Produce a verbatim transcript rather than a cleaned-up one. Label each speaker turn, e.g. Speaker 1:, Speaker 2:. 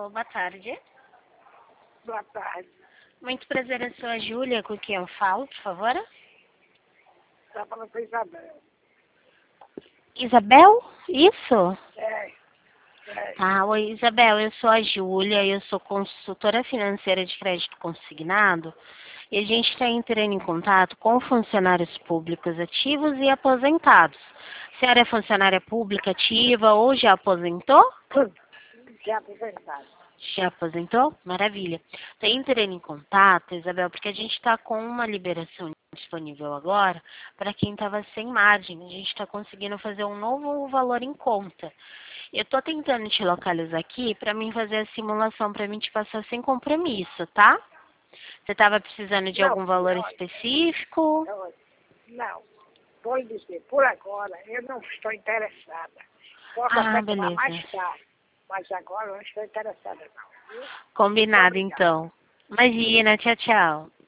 Speaker 1: Alô, boa tarde.
Speaker 2: Boa tarde.
Speaker 1: Muito prazer, eu sou a Júlia, com quem eu falo, por favor.
Speaker 2: Está falando com a Isabel.
Speaker 1: Isabel? Isso?
Speaker 2: É, é.
Speaker 1: Ah, oi, Isabel, eu sou a Júlia, eu sou consultora financeira de crédito consignado e a gente está entrando em contato com funcionários públicos ativos e aposentados. A senhora é funcionária pública ativa ou já aposentou?
Speaker 2: Já aposentado.
Speaker 1: Já aposentou? Maravilha. Estou entrando em contato, Isabel, porque a gente está com uma liberação disponível agora para quem estava sem margem. A gente está conseguindo fazer um novo valor em conta. Eu estou tentando te localizar aqui para mim fazer a simulação, para mim te passar sem compromisso, tá? Você estava precisando de
Speaker 2: Não,
Speaker 1: algum valor
Speaker 2: olha,
Speaker 1: específico?
Speaker 2: olha, não. Vou lhe dizer, por agora eu não estou interessada. Posso
Speaker 1: Ah,
Speaker 2: até tomar
Speaker 1: beleza.
Speaker 2: mais tarde, mas agora eu não estou interessada não. Viu? Muito
Speaker 1: Combinado,
Speaker 2: obrigada.
Speaker 1: então. Imagina, tchau, tchau.